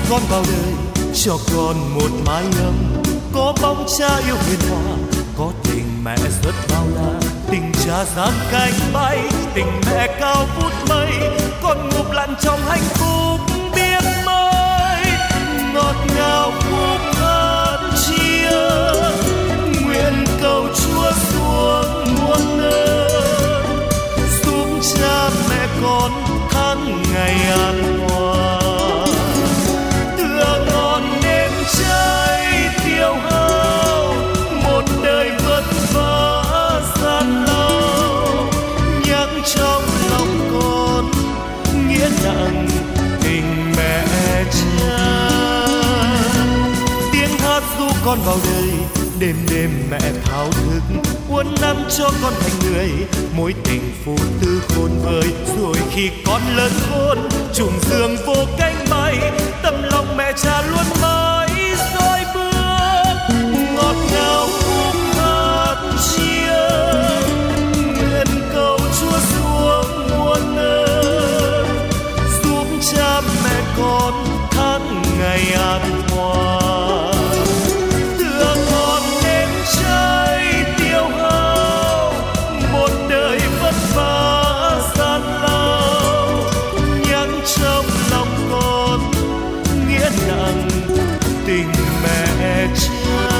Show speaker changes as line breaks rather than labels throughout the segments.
con vào đời, cho con một mái ấm, có bóng cha yêu hiền hòa, có tình mẹ rất bao la, tình cha giang cánh bay, tình mẹ cao vút mây, con ngụp lặn trong hạnh phúc biết mới, ngọt ngào khúc hát chia, nguyện cầu Chúa xuống muôn nơi, giúp cha mẹ con tháng ngày an hòa. Tựa ngọn nến cháy tiêu hao, một đời vất vả gian lao, nhắc trong lòng con nghĩa nặng tình mẹ cha. Tiếng hát ru con vào đời, đêm đêm mẹ thao thức uốn nắn cho con thành người, mối tình phụ tư khôn vời, rồi khi con lớn khôn trùng giường vô cánh bay, tâm lòng mẹ cha luôn mãi dõi bước, ngọt ngào khúc hát chia, nguyện cầu Chúa xuống muôn nơi, giúp cha mẹ con tháng ngày an hòa. Tình mẹ cha.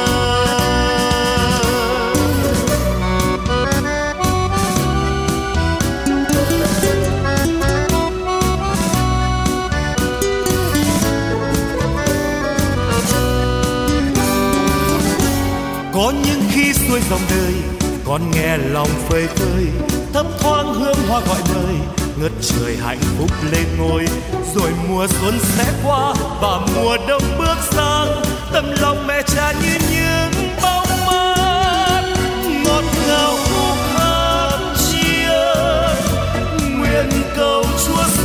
Có những khi xuôi dòng đời, con nghe lòng phơi phới, thấp thoáng hương hoa gọi đời, ngất trời hạnh phúc lên ngôi, rồi mùa xuân sẽ qua và mùa đông bước sang, tâm lòng mẹ cha như những bóng mát, ngọt ngào khúc hát chia, nguyện cầu Chúa